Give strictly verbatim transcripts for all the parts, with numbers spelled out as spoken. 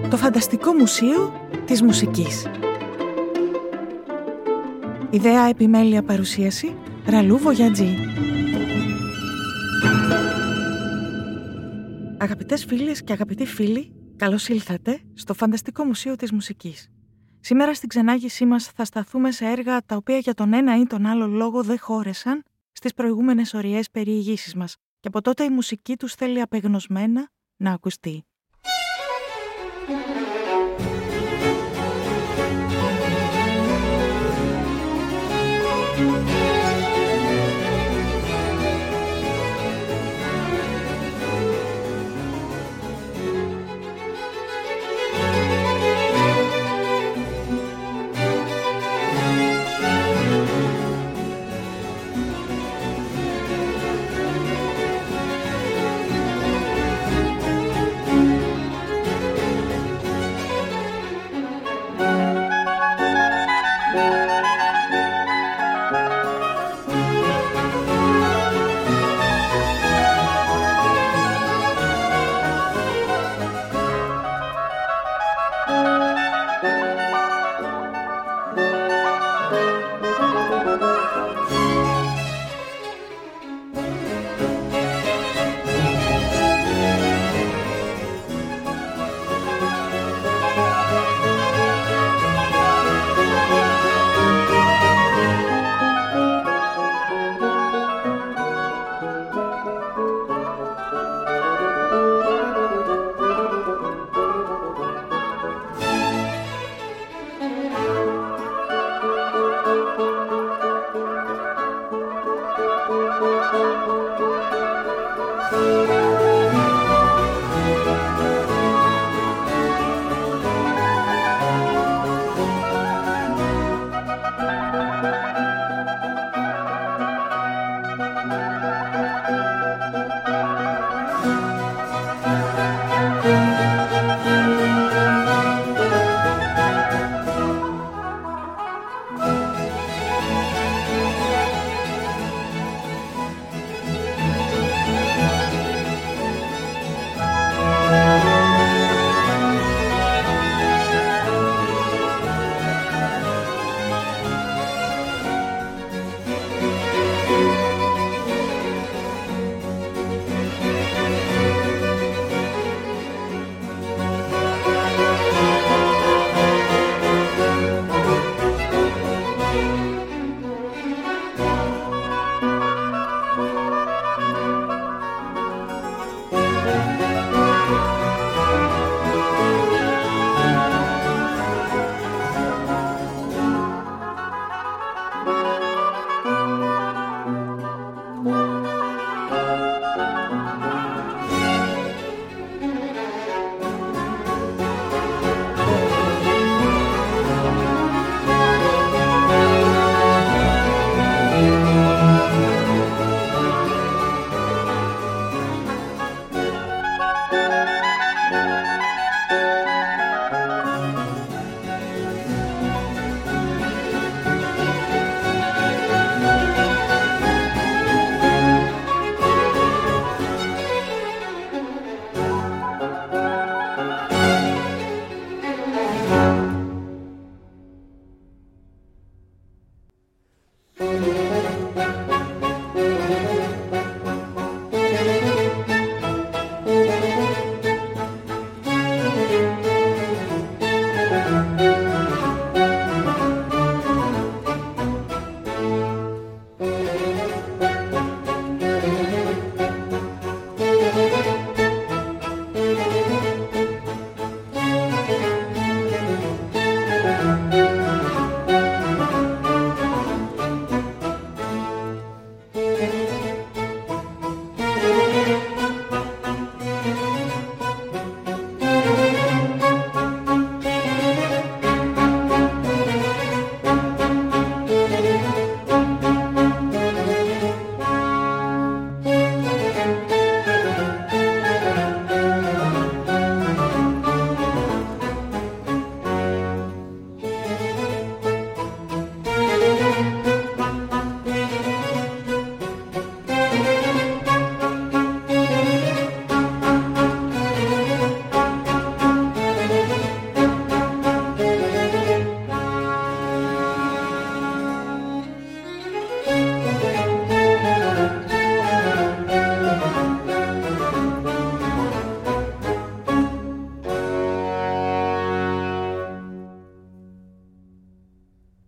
Το Φανταστικό Μουσείο της Μουσικής. Ιδέα, επιμέλεια, παρουσίαση Ραλού Βογιατζή. Αγαπητές φίλες και αγαπητοί φίλοι, καλώς ήλθατε στο Φανταστικό Μουσείο της Μουσικής. Σήμερα στην ξενάγησή μας θα σταθούμε σε έργα τα οποία για τον ένα ή τον άλλο λόγο δεν χώρεσαν στις προηγούμενες ωριές περιηγήσεις μας και από τότε η μουσική τους θέλει απεγνωσμένα να ακουστεί.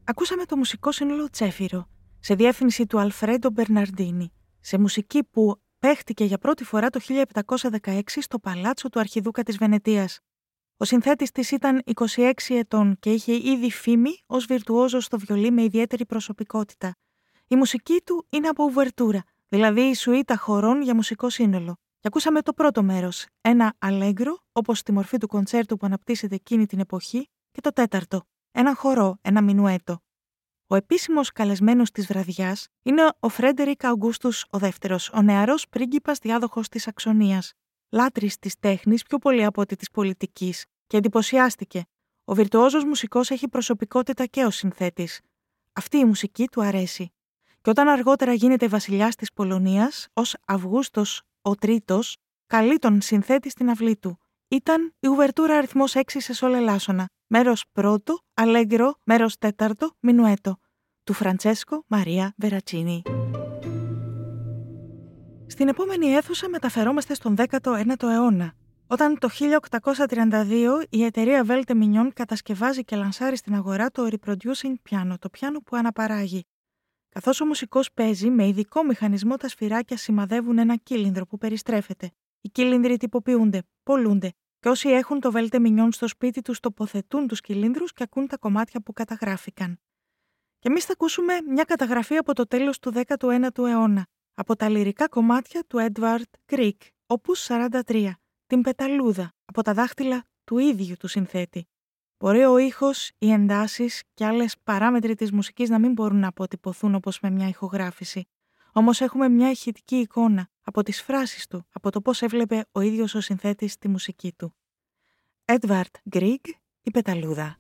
Ακούσαμε το μουσικό σύνολο Τσέφυρο, σε διεύθυνση του Αλφρέντο Μπερναρντίνη, σε μουσική που παίχτηκε για πρώτη φορά το χίλια επτακόσια δεκαέξι στο Παλάτσο του Αρχιδούκα της Βενετίας. Ο συνθέτης της ήταν είκοσι έξι ετών και είχε ήδη φήμη ως βιρτουόζος στο βιολί με ιδιαίτερη προσωπικότητα. Η μουσική του είναι από ουβερτούρα, δηλαδή η σουίτα χορών για μουσικό σύνολο. Και ακούσαμε το πρώτο μέρος, ένα αλέγκρο, όπως στη μορφή του κοντσέρτου που αναπτύσσεται εκείνη την εποχή, και το τέταρτο, ένα χορό, ένα μινουέτο. Ο επίσημος καλεσμένος της βραδιάς είναι ο Φρέντερικ Αουγκούστους ο δεύτερος, ο νεαρός πρίγκιπας διάδοχος της Σαξονίας, λάτρης της τέχνης πιο πολύ από ότι της πολιτικής, και εντυπωσιάστηκε. Ο βιρτουόζος μουσικός έχει προσωπικότητα και ως συνθέτης. Αυτή η μουσική του αρέσει. Και όταν αργότερα γίνεται βασιλιάς της Πολωνίας, ως Αυγούστος ο Τρίτος, καλεί τον συνθέτη στην αυλή του. Ήταν η ουβερτούρα αριθμός έξι σε σόλ ελάσσονα, μέρος πρώτο, αλέγκρο, μέρος τέταρτο, μινουέτο, του Φραντσέσκο Μαρία Βερατσίνη. Στην επόμενη αίθουσα μεταφερόμαστε στον δέκατο ένατο αιώνα, όταν το χίλια οκτακόσια τριάντα δύο η εταιρεία Velte Mignon κατασκευάζει και λανσάρει στην αγορά το reproducing piano, το πιάνο που αναπαράγει. Καθώς ο μουσικός παίζει, με ειδικό μηχανισμό τα σφυράκια σημαδεύουν ένα κύλινδρο που περιστρέφεται. Οι κύλινδροι τυποποιούνται, πολλούνται, και όσοι έχουν το Velte Mignon στο σπίτι τους τοποθετούν τους κυλίνδρους και ακούν τα κομμάτια που καταγράφηκαν. Και εμείς θα ακούσουμε μια καταγραφή από το τέλος του δέκατου ένατου αιώνα, από τα λυρικά κομμάτια του Edvard Grieg, όπους σαράντα τρία, την Πεταλούδα, από τα δάχτυλα του ίδιου του συνθέτη. Μπορεί ο ήχος, οι εντάσεις και άλλες παράμετροι της μουσικής να μην μπορούν να αποτυπωθούν όπως με μια ηχογράφηση. Όμως έχουμε μια ηχητική εικόνα από τις φράσεις του, από το πώς έβλεπε ο ίδιος ο συνθέτης τη μουσική του. Edvard Grieg, η Πεταλούδα.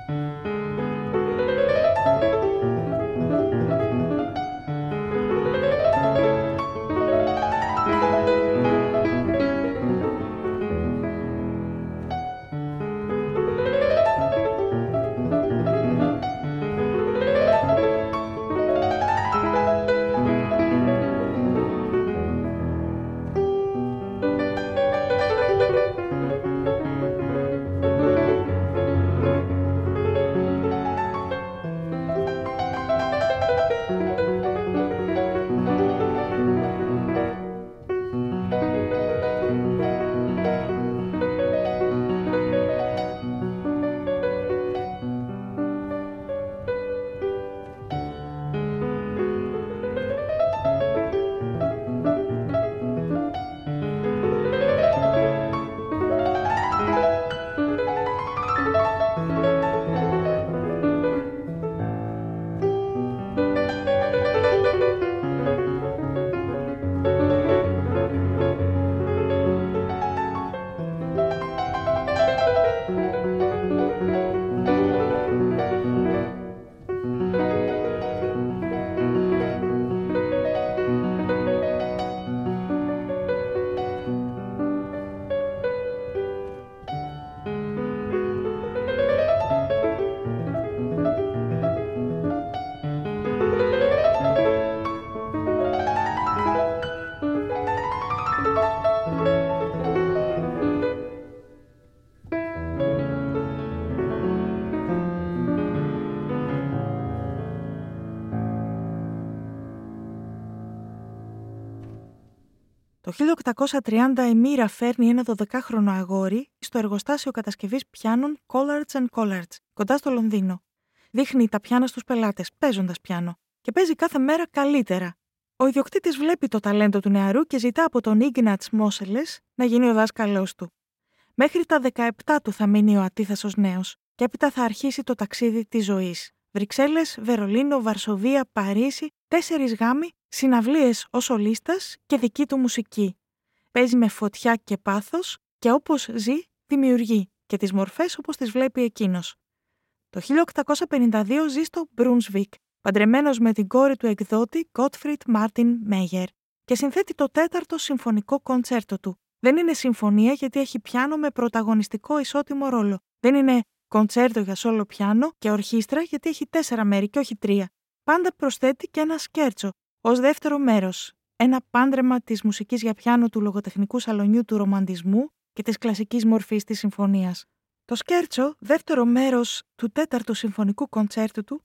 Το χίλια οκτακόσια τριάντα η μοίρα φέρνει ένα δωδεκάχρονο αγόρι στο εργοστάσιο κατασκευής πιάνων Collards and Collards, κοντά στο Λονδίνο. Δείχνει τα πιάνα στους πελάτες, παίζοντας πιάνο, και παίζει κάθε μέρα καλύτερα. Ο ιδιοκτήτης βλέπει το ταλέντο του νεαρού και ζητά από τον Ίγνατς Μόσελες να γίνει ο δάσκαλός του. Μέχρι τα δεκαεπτά του θα μείνει ο ατίθασος νέος, και έπειτα θα αρχίσει το ταξίδι της ζωής. Βρυξέλλες, Βερολίνο, Βαρσοβία, Παρίσι, τέσσερις γάμοι, συναυλίες ως σολίστας και δική του μουσική. Παίζει με φωτιά και πάθος και όπως ζει, δημιουργεί και τις μορφές όπως τις βλέπει εκείνος. Το χίλια οκτακόσια πενήντα δύο ζει στο Μπρουνσβίκ, παντρεμένος με την κόρη του εκδότη Γκότφριντ Μάρτιν Μέγερ, και συνθέτει το τέταρτο συμφωνικό κοντσέρτο του. Δεν είναι συμφωνία γιατί έχει πιάνο με πρωταγωνιστικό ισότιμο ρόλο. Δεν είναι κοντσέρτο για σόλο πιάνο και ορχήστρα γιατί έχει τέσσερα μέρη και όχι τρία. Πάντα προσθέτει και ένα σκέρτσο ως δεύτερο μέρος. Ένα πάντρεμα της μουσικής για πιάνο του λογοτεχνικού σαλονιού του ρομαντισμού και της κλασικής μορφής της συμφωνίας. Το σκέρτσο, δεύτερο μέρος του τέταρτου συμφωνικού κοντσέρτου του,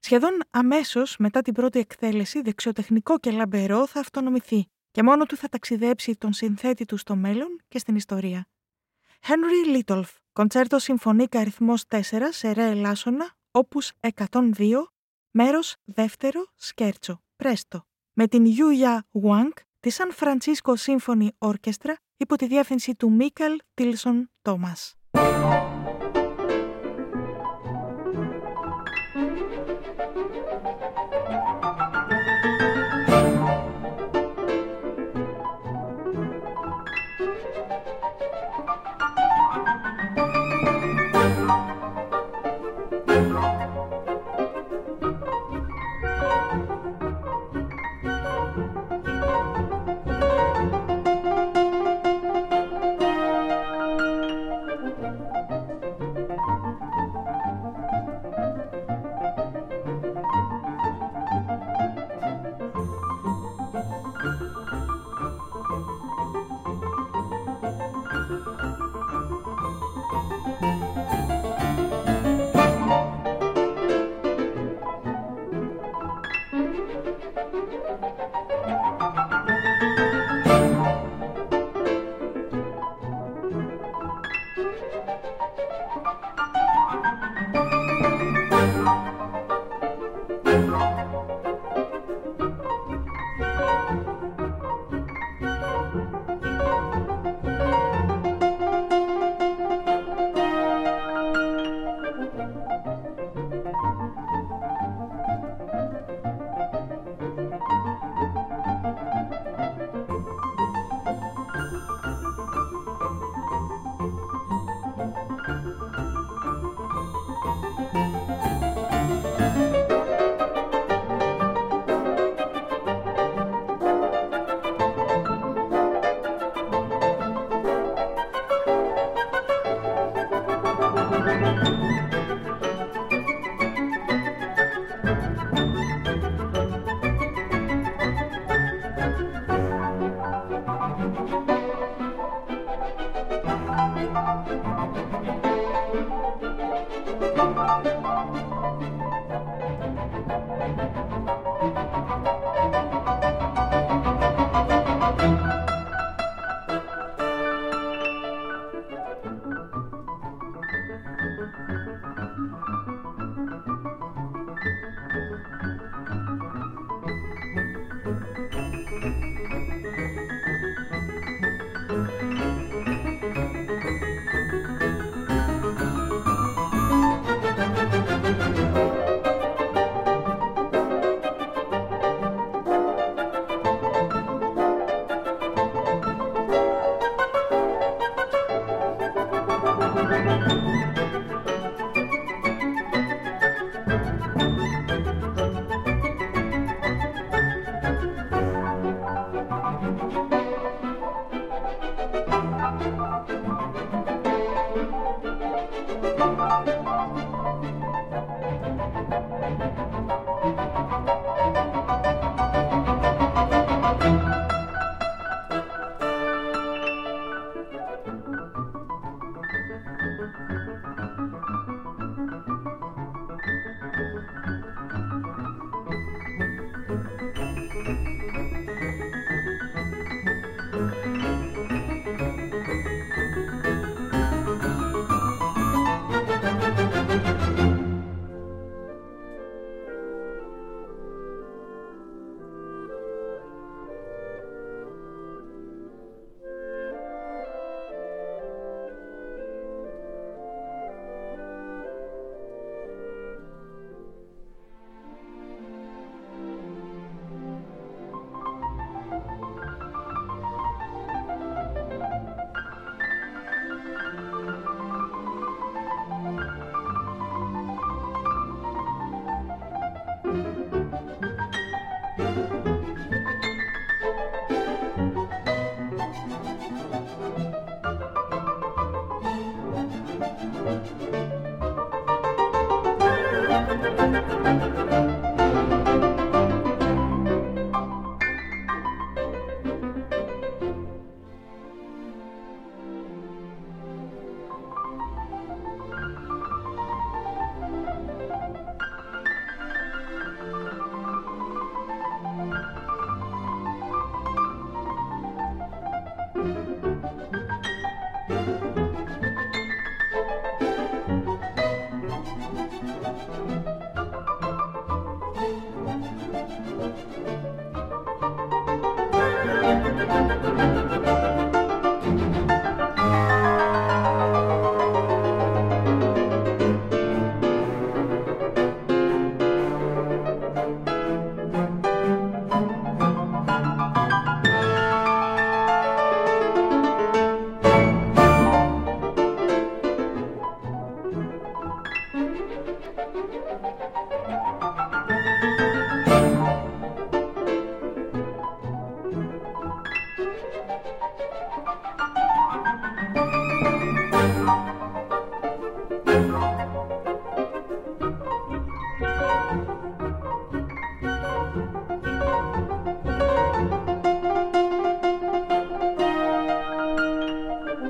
Σχεδόν αμέσως μετά την πρώτη εκτέλεση, δεξιοτεχνικό και λαμπερό, θα αυτονομηθεί και μόνο του θα ταξιδέψει τον συνθέτη του στο μέλλον και στην ιστορία. Henry Litolff, κοντσέρτο συμφωνίκα αριθμός τέσσερα σε ρε ελάσσονα, όπους εκατόν δύο, μέρος δεύτερο, σκέρτσο, πρέστο, με την Γιούια Wang τη San Francisco Symphony Orchestra υπό τη διεύθυνση του Μίκαλ Τίλσον Τόμας.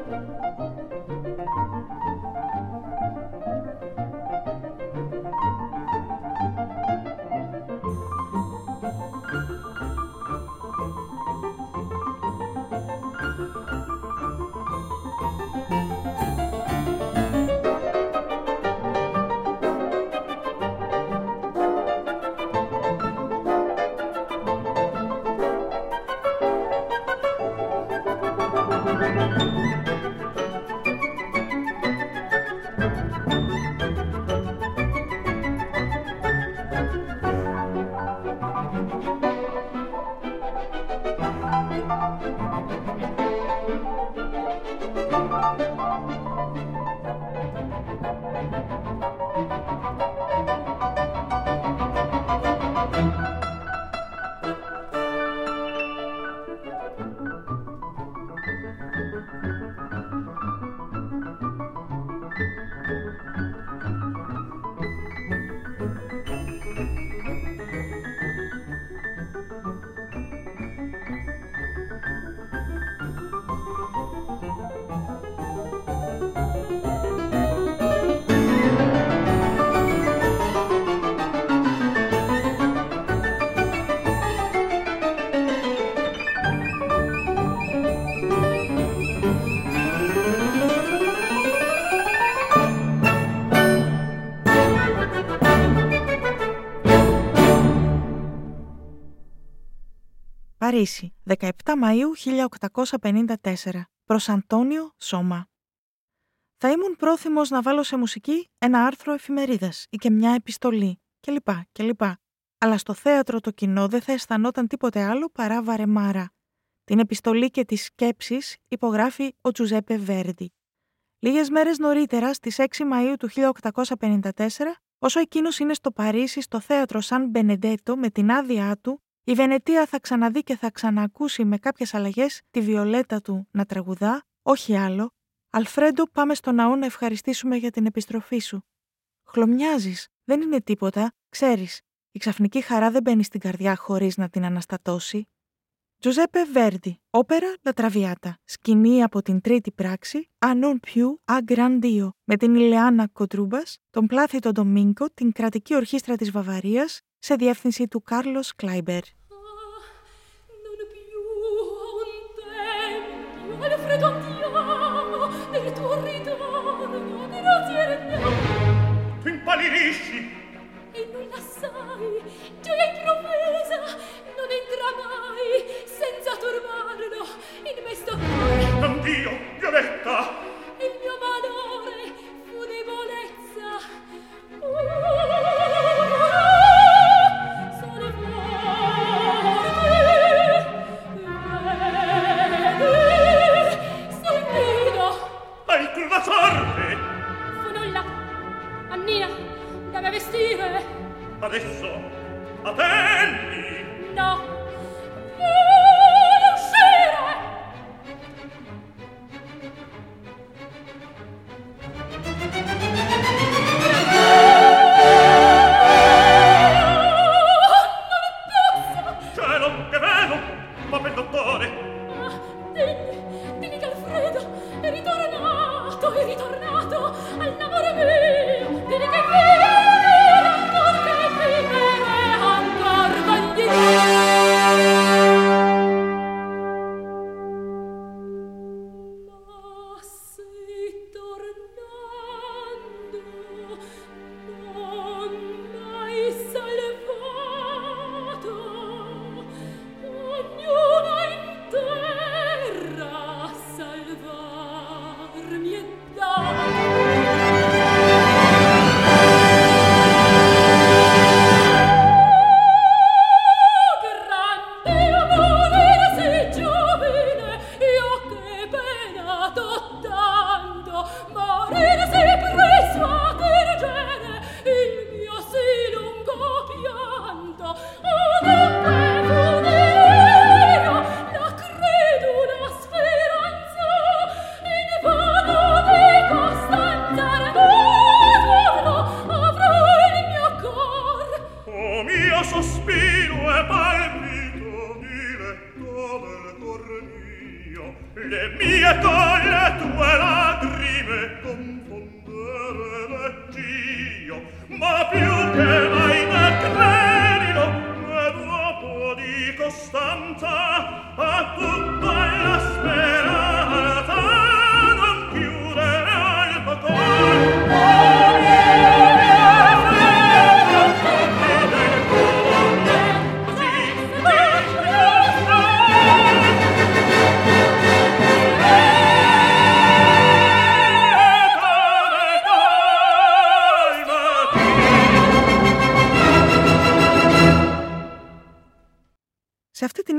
Παρίσι, δεκαεπτά Μαΐου χίλια οκτακόσια πενήντα τέσσερα, προς Αντώνιο Σώμα. Θα ήμουν πρόθυμος να βάλω σε μουσική ένα άρθρο εφημερίδας ή και μια επιστολή κλπ. κλπ. Αλλά στο θέατρο το κοινό δεν θα αισθανόταν τίποτε άλλο παρά βαρεμάρα. Την επιστολή και τις σκέψεις υπογράφει ο Τζουζέπε Βέρντι. Λίγες μέρες νωρίτερα, στις έξι Μαΐου του χίλια οκτακόσια πενήντα τέσσερα, όσο εκείνος είναι στο Παρίσι στο θέατρο Σαν Μπενεντέτο με την άδειά του, η Βενετία θα ξαναδεί και θα ξανακούσει με κάποιες αλλαγές τη Βιολέτα του να τραγουδά, όχι άλλο. «Αλφρέντο, πάμε στο ναό να ευχαριστήσουμε για την επιστροφή σου». Χλωμιάζεις, δεν είναι τίποτα, ξέρεις. Η ξαφνική χαρά δεν μπαίνει στην καρδιά χωρίς να την αναστατώσει. Τζουζέπε Βέρντι, όπερα La Traviata, σκηνή από την τρίτη πράξη, «A non più a gran Dio», με την Ηλεάνα Κοντρούμπας, τον Πλάθητο Ντομίνκο, την κρατική ορχήστρα της Βαβαρίας, σε διεύθυνση του Κάρλος Κλάιμπερ. Tu impallirisci e non la sai, gioia improvvisa non entra mai senza turbarlo in me sto cuore. Non Dio, Violetta, Il mio malore fu debolezza. Uh, sole forte, vedi, sentito. hai tu la sorte. Fu nulla, Annia, da me vestire. Adesso, attendi. No, vuole uscire. Cielo, che vedo, ma per dottore. Ah, dimmi, dimmi che Alfredo è ritornato, è ritornato all'amore mio. Dimmi che vive, ancor che vivere, ancor voglio ma sei tornando, non m'hai salvato. Ognuno in terra a salvarmi è dato. Grande amore era sì giovine, io che penato tanto, morire sì preso a dirigere il mio sì lungo pianto. Adonde fu delirio, la credula speranza, in vano di costanza remoto avrò il mio cor. Oh mio sospiro e palpito diletto del cor mio, le mie con le tue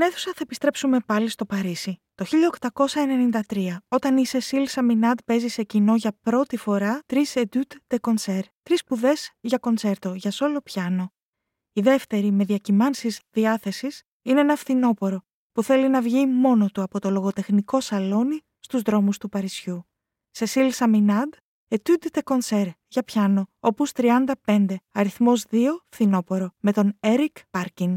αίθουσα θα επιστρέψουμε πάλι στο Παρίσι, το χίλια οκτακόσια ενενήντα τρία, όταν η Σεσίλ Σαμινάντ παίζει σε κοινό για πρώτη φορά τρεις études de concert, τρεις σπουδές για κοντσέρτο, για σόλο πιάνο. Η δεύτερη, με διακυμάνσεις διάθεσης, είναι ένα φθινόπωρο που θέλει να βγει μόνο του από το λογοτεχνικό σαλόνι στους δρόμους του Παρισιού. Σεσίλ Σαμινάντ, Études de concert για πιάνο, οπούς τριάντα πέντε, αριθμός δύο, φθινόπωρο, με τον Έρικ Πάρκιν.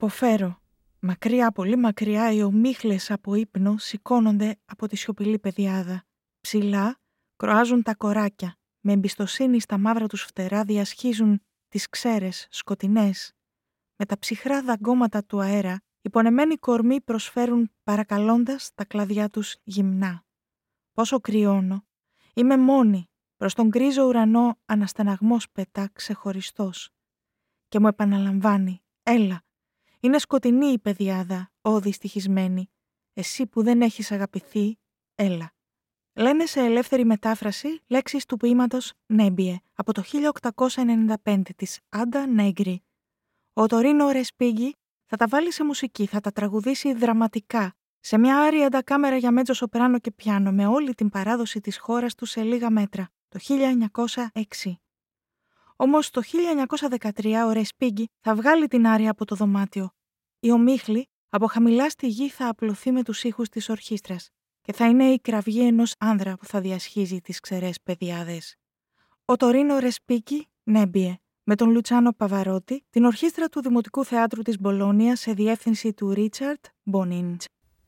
Υποφέρω. Μακριά, πολύ μακριά, οι ομίχλες από ύπνο σηκώνονται από τη σιωπηλή πεδιάδα. Ψηλά κροάζουν τα κοράκια. Με εμπιστοσύνη στα μαύρα τους φτερά διασχίζουν τις ξέρες, σκοτεινές. Με τα ψυχρά δαγκώματα του αέρα, οι πονεμένοι κορμοί προσφέρουν παρακαλώντας τα κλαδιά τους γυμνά. Πόσο κρυώνω. Είμαι μόνη. Προς τον γκρίζο ουρανό αναστεναγμός πετά ξεχωριστός. Και μου επαναλαμβάνει, έλα. Είναι σκοτεινή η πεδιάδα, ω δυστυχισμένη. Εσύ που δεν έχεις αγαπηθεί, έλα. Λένε σε ελεύθερη μετάφραση λέξεις του ποίηματος «Νέμπιε» από το χίλια οκτακόσια ενενήντα πέντε της Άντα Νέγκρι. Ο Τορίνο Ρεσπίγκι θα τα βάλει σε μουσική, θα τα τραγουδήσει δραματικά, σε μια άρια ντακάμερα για μέτζο σοπράνο και πιάνο, με όλη την παράδοση της χώρας του σε λίγα μέτρα, το χίλια εννιακόσια έξι. Όμως το χίλια εννιακόσια δεκατρία ο Ρεσπίγκι θα βγάλει την άρια από το δωμάτιο. Η ομίχλη από χαμηλά στη γη θα απλωθεί με τους ήχους της ορχήστρας και θα είναι η κραυγή ενός άνδρα που θα διασχίζει τις ξερές πεδιάδες. Ο Τορίνο Ρεσπίγκι, Νέμπιε, με τον Λουτσάνο Παβαρότη, την ορχήστρα του Δημοτικού Θεάτρου της Μπολόνια σε διεύθυνση του Ρίτσαρντ Μπονίντζ.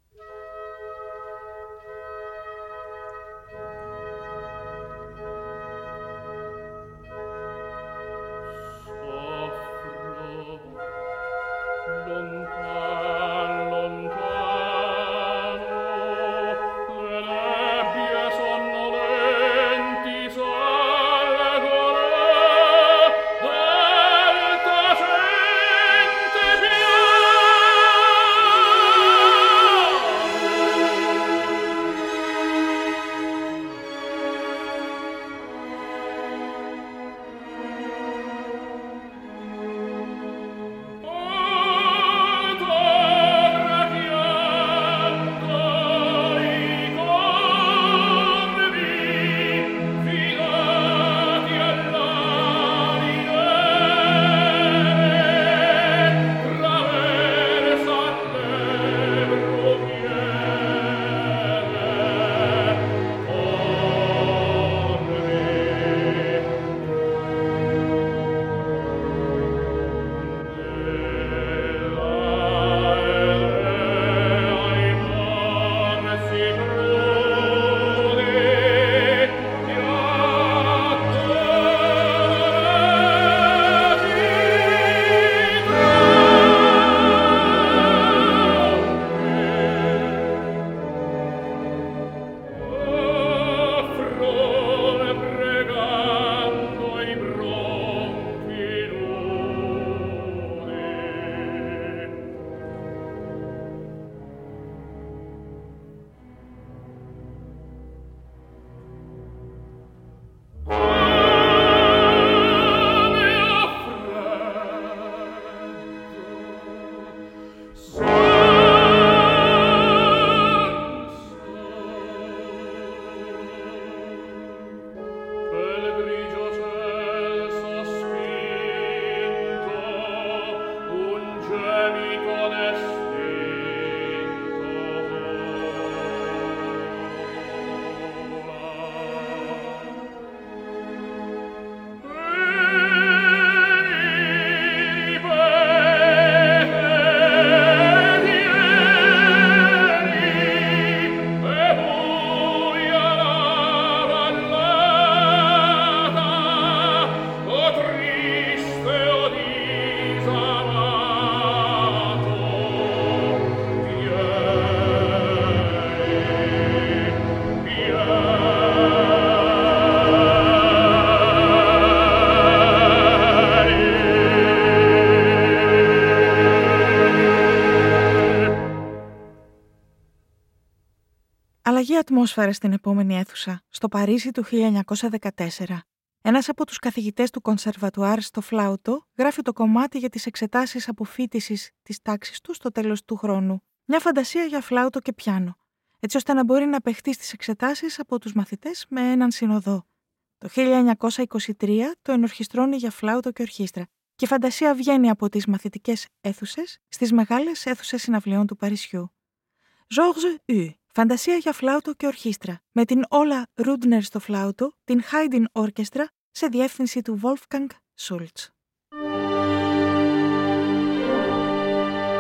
Αλλαγή ατμόσφαιρα στην επόμενη αίθουσα, στο Παρίσι του χίλια εννιακόσια δεκατέσσερα. Ένας από τους καθηγητές του Κονσερβατουάρ στο φλάουτο γράφει το κομμάτι για τις εξετάσεις αποφοίτησης της τάξης του στο τέλος του χρόνου. Μια φαντασία για φλάουτο και πιάνο, έτσι ώστε να μπορεί να παιχτεί στις εξετάσεις από τους μαθητές με έναν συνοδό. Το χίλια εννιακόσια είκοσι τρία το ενορχιστρώνει για φλάουτο και ορχήστρα και η φαντασία βγαίνει από τις μαθητικές αίθουσες στις μεγάλες αίθουσες συναυλιών του Παρισιού. Georges U. Φαντασία για φλάουτο και ορχήστρα, με την Όλα Ρούντνερ στο φλάουτο, την Haydn Όρκεστρα σε διεύθυνση του Wolfgang Schultz.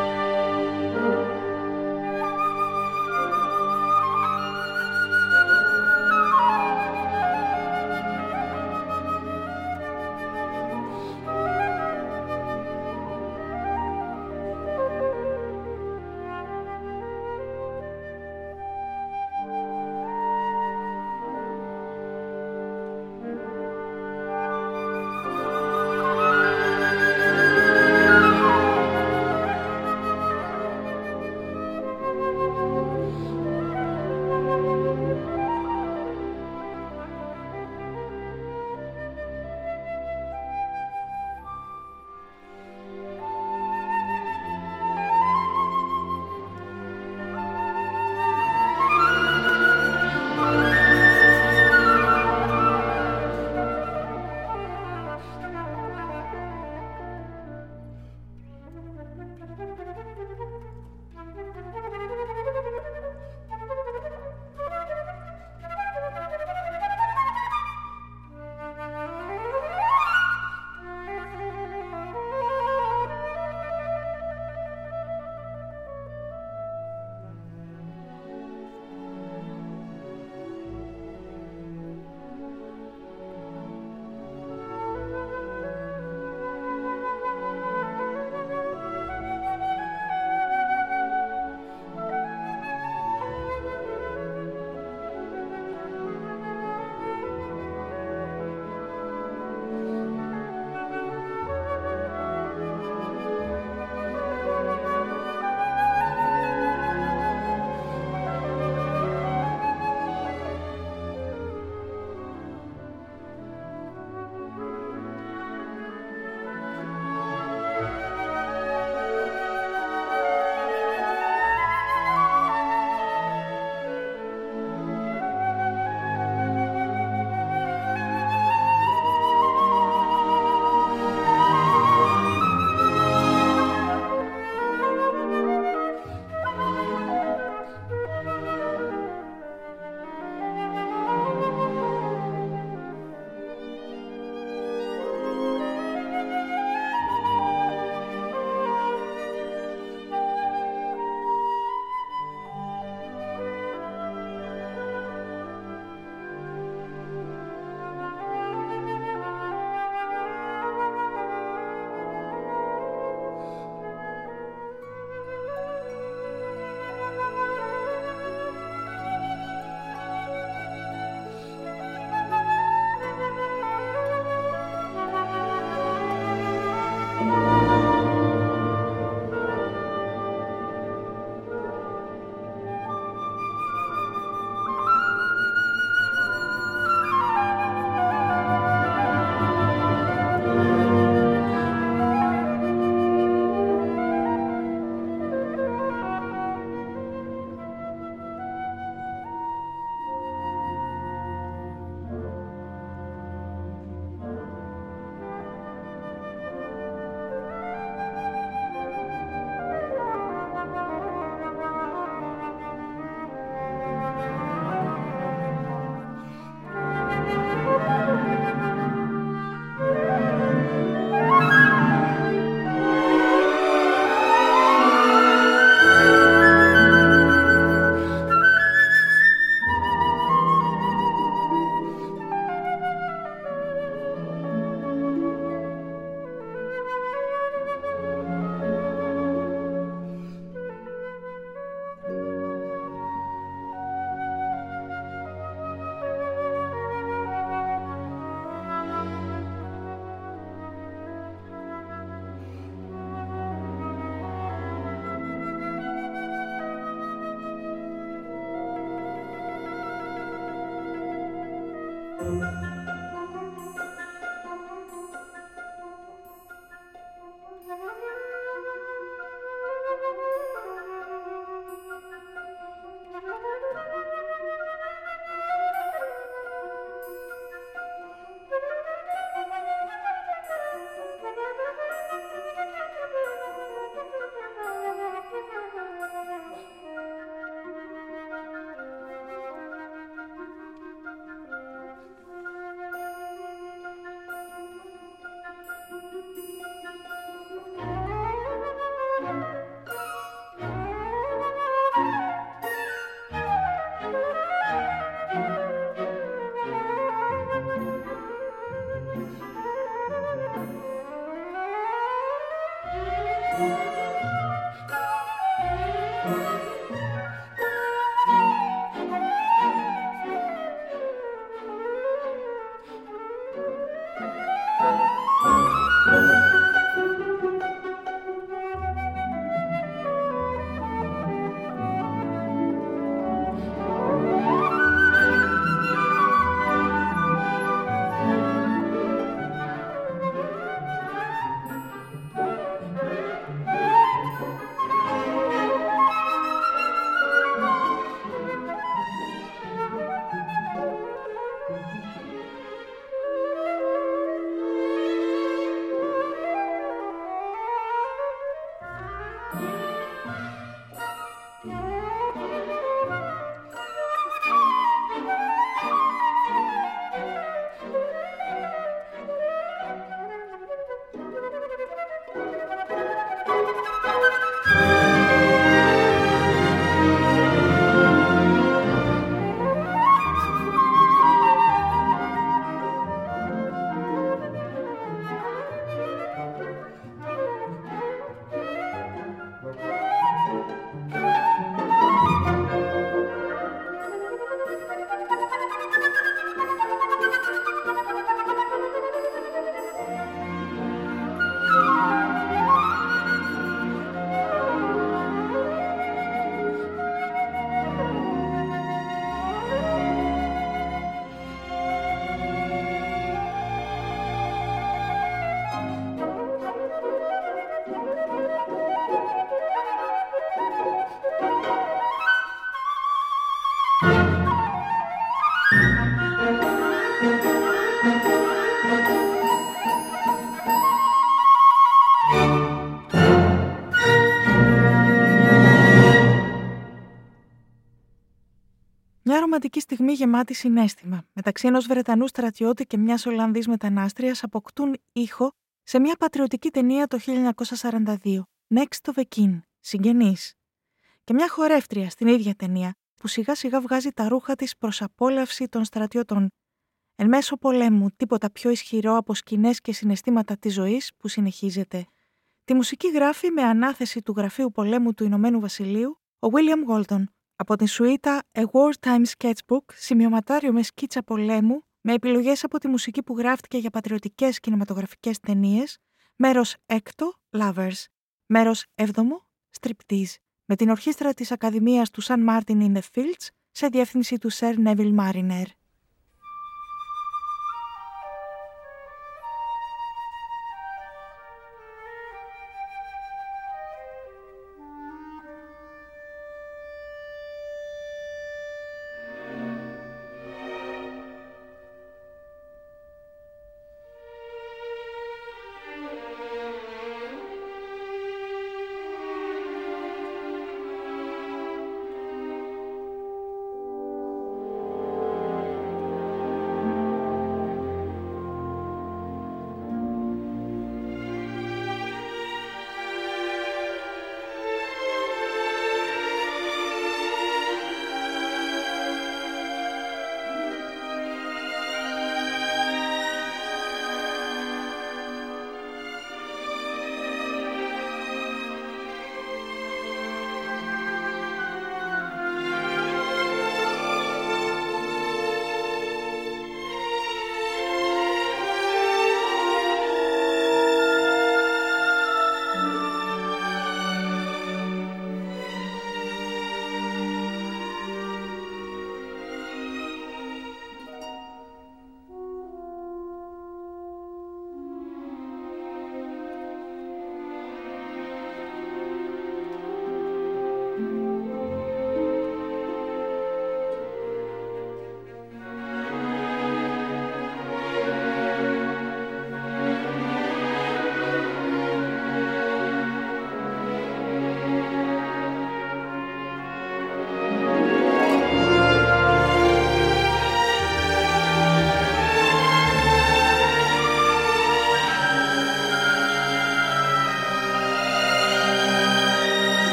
Μια ρομαντική στιγμή γεμάτη συναίσθημα μεταξύ ενός Βρετανού στρατιώτη και μιας Ολλανδής μετανάστριας αποκτούν ήχο σε μια πατριωτική ταινία το χίλια εννιακόσια σαράντα δύο, Next of Kin, Συγγενείς. Και μια χορεύτρια στην ίδια ταινία που σιγά σιγά βγάζει τα ρούχα της προς απόλαυση των στρατιωτών. Εν μέσω πολέμου, τίποτα πιο ισχυρό από σκηνές και συναισθήματα της ζωής που συνεχίζεται. Τη μουσική γράφει με ανάθεση του Γραφείου Πολέμου του Ηνωμένου Βασιλείου ο William Walton. Από την σουίτα A Wartime Sketchbook, σημειωματάριο με σκίτσα πολέμου, με επιλογές από τη μουσική που γράφτηκε για πατριωτικές κινηματογραφικές ταινίες, μέρος έκτο, Lovers, μέρος έβδομο, Striptease, με την ορχήστρα της Ακαδημίας του San Martin in the Fields, σε διεύθυνση του Sir Neville Mariner.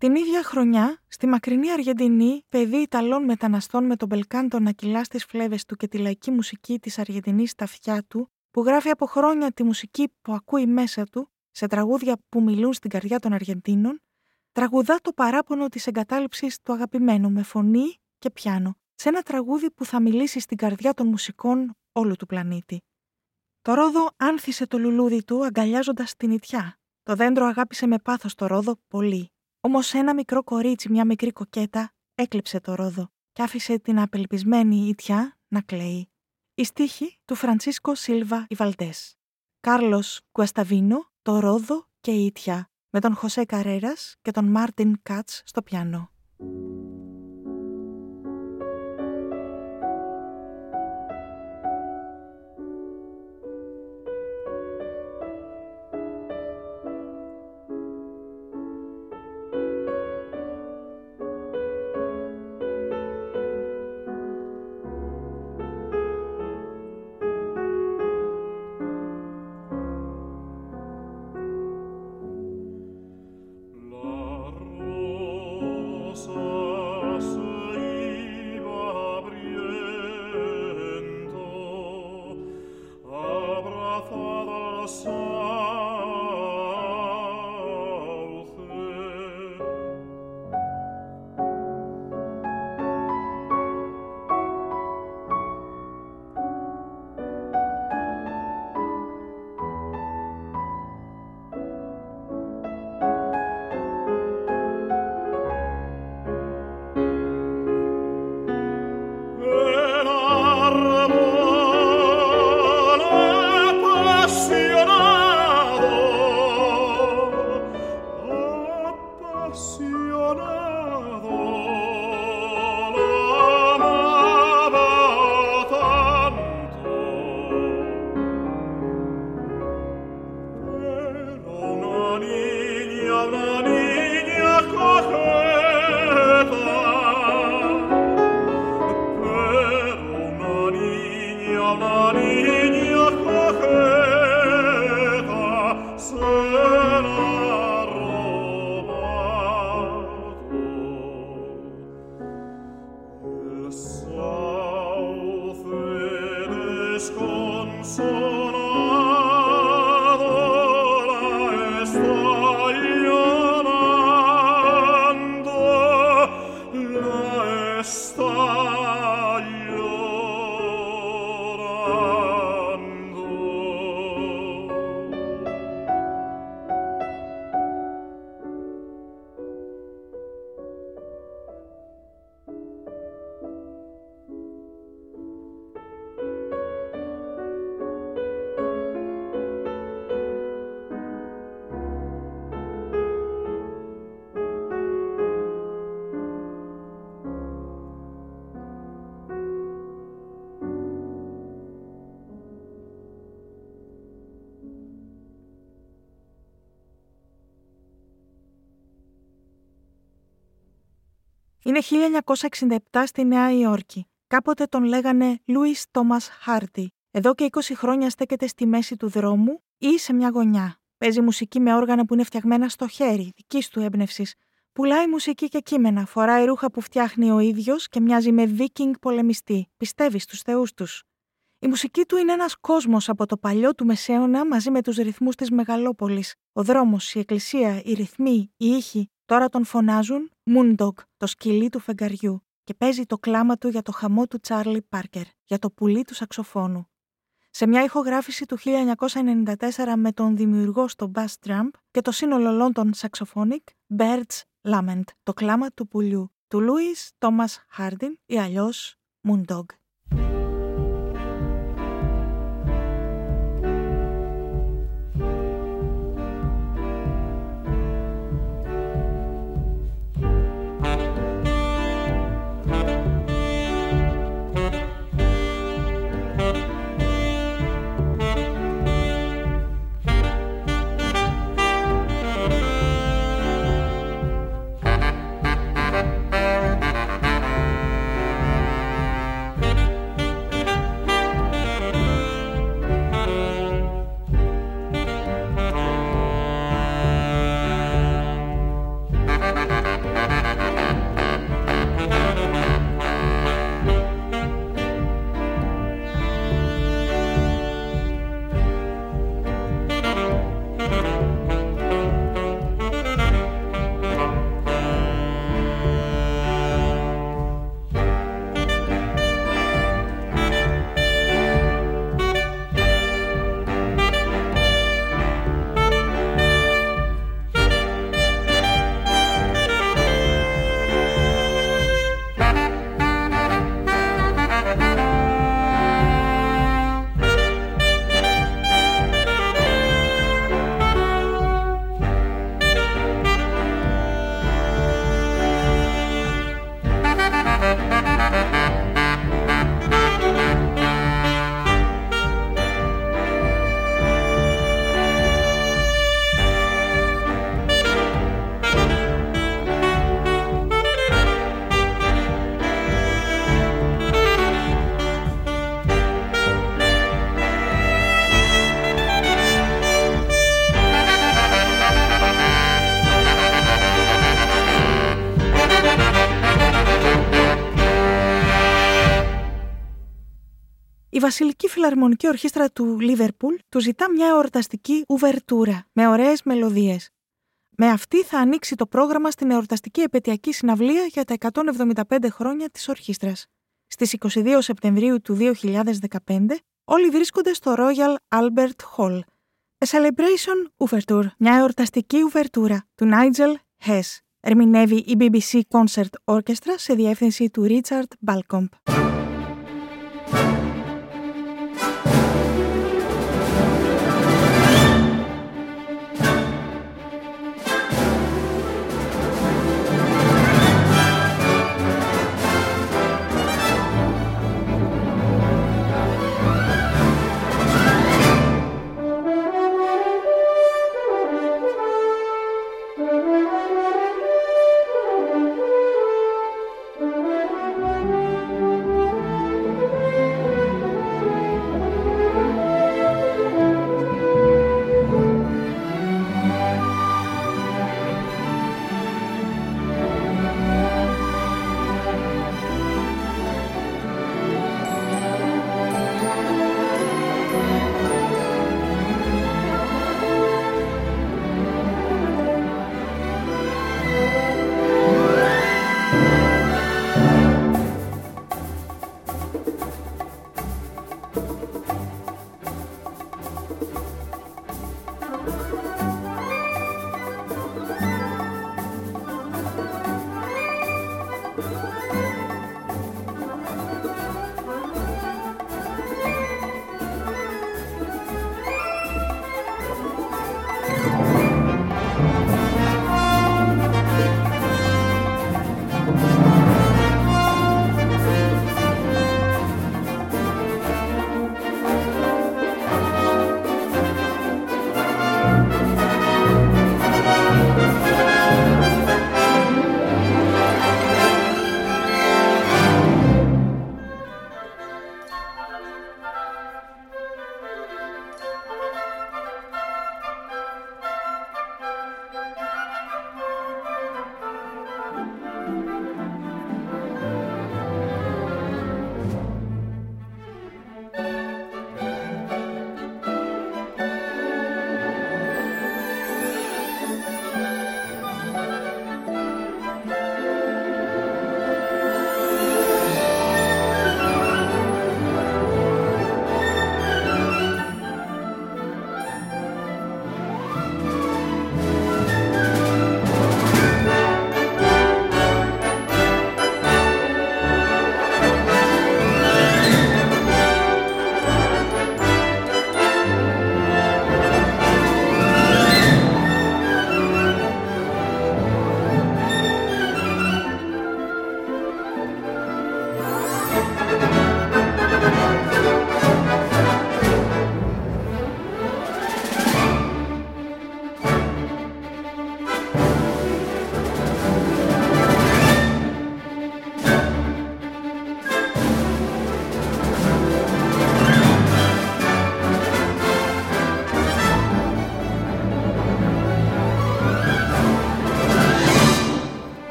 Την ίδια χρονιά, στη μακρινή Αργεντινή, παιδί Ιταλών μεταναστών με τον μπελκάντο να κυλά στις φλέβες του και τη λαϊκή μουσική της Αργεντινής στα αυτιά του, που γράφει από χρόνια τη μουσική που ακούει μέσα του, σε τραγούδια που μιλούν στην καρδιά των Αργεντίνων, τραγουδά το παράπονο της εγκατάλειψης του αγαπημένου με φωνή και πιάνο, σε ένα τραγούδι που θα μιλήσει στην καρδιά των μουσικών όλου του πλανήτη. Το Ρόδο άνθησε το λουλούδι του αγκαλιάζοντας την Ιτιά. Το δέντρο αγάπησε με πάθος το Ρόδο πολύ. Όμως ένα μικρό κορίτσι, μια μικρή κοκέτα, έκλειψε το Ρόδο και άφησε την απελπισμένη Ιτιά να κλαίει. Η στίχη του Φραντσίσκο Σίλβα Ιβαλτές. Κάρλος Γκουασταβίνο, το Ρόδο και η Ιτιά, με τον Χωσέ Καρέρας και τον Μάρτιν Κάτς στο πιάνο. Είναι χίλια εννιακόσια εξήντα επτά στη Νέα Υόρκη. Κάποτε τον λέγανε Λούις Τόμας Χάρτι. Εδώ και είκοσι χρόνια στέκεται στη μέση του δρόμου ή σε μια γωνιά. Παίζει μουσική με όργανα που είναι φτιαγμένα στο χέρι, δικής του έμπνευσης. Πουλάει μουσική και κείμενα, φοράει ρούχα που φτιάχνει ο ίδιος και μοιάζει με βίκινγκ πολεμιστή. Πιστεύει στους θεούς τους. Η μουσική του είναι ένας κόσμος από το παλιό του Μεσαίωνα μαζί με τους ρυθμούς της μεγαλόπολης. Ο δρόμος, η εκκλησία, οι ρυθμοί, οι ήχοι. Τώρα τον φωνάζουν Moondog, το σκυλί του φεγγαριού, και παίζει το κλάμα του για το χαμό του Τσάρλι Πάρκερ, για το πουλί του σαξοφόνου. Σε μια ηχογράφηση του χίλια εννιακόσια ενενήντα τέσσερα με τον δημιουργό στο Bass Drum και το σύνολο London Saxophonic, Bird's Lament, το κλάμα του πουλιού, του Louis Thomas Hardin ή αλλιώς Moondog. Thank you. Βασιλική Φιλαρμονική Ορχήστρα του Λίβερπουλ του ζητά μια εορταστική ουβερτούρα με ωραίες μελωδίες. Με αυτή θα ανοίξει το πρόγραμμα στην εορταστική επαιτειακή συναυλία για τα εκατόν εβδομήντα πέντε χρόνια της ορχήστρας. Στις είκοσι δύο Σεπτεμβρίου του δύο χιλιάδες δεκαπέντε όλοι βρίσκονται στο Royal Albert Hall. A Celebration Ouverture, μια εορταστική ουβερτούρα του Nigel Hess. Ερμηνεύει η μπι μπι σι Concert Orchestra σε διεύθυνση του Richard Balcombe.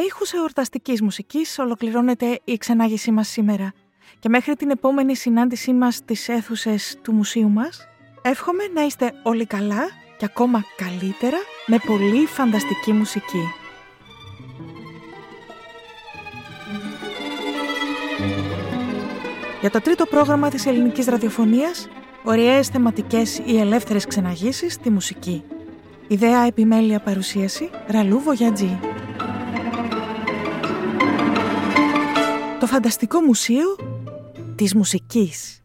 ήχους εορταστικής μουσικής ολοκληρώνεται η ξενάγησή μας σήμερα και μέχρι την επόμενη συνάντησή μας στις αίθουσες του μουσείου μας, εύχομαι να είστε όλοι καλά και ακόμα καλύτερα με πολύ φανταστική μουσική. Για το τρίτο πρόγραμμα της ελληνικής ραδιοφωνίας, ωραίες θεματικές ή ελεύθερες ξεναγήσεις στη μουσική. Ιδέα επιμέλεια παρουσίαση Ραλού Βογιατζή. Το φανταστικό μουσείο της μουσικής.